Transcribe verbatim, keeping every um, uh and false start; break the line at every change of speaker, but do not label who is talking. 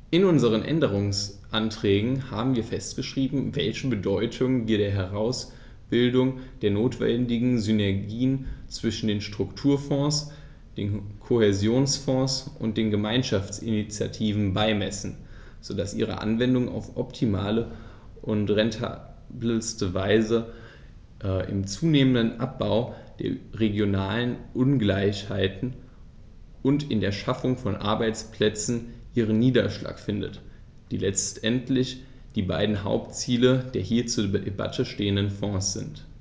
In unseren Änderungsanträgen haben wir festgeschrieben, welche Bedeutung wir der Herausbildung der notwendigen Synergien zwischen den Strukturfonds, den Kohäsionsfonds und den Gemeinschaftsinitiativen beimessen, so dass ihre Anwendung auf optimale und rentabelste Weise äh, im zunehmenden Abbau der regionalen Ungleichheiten und in der Schaffung von Arbeitsplätzen ihren Niederschlag findet, die letztendlich die beiden Hauptziele der hier zur Debatte stehenden Fonds sind.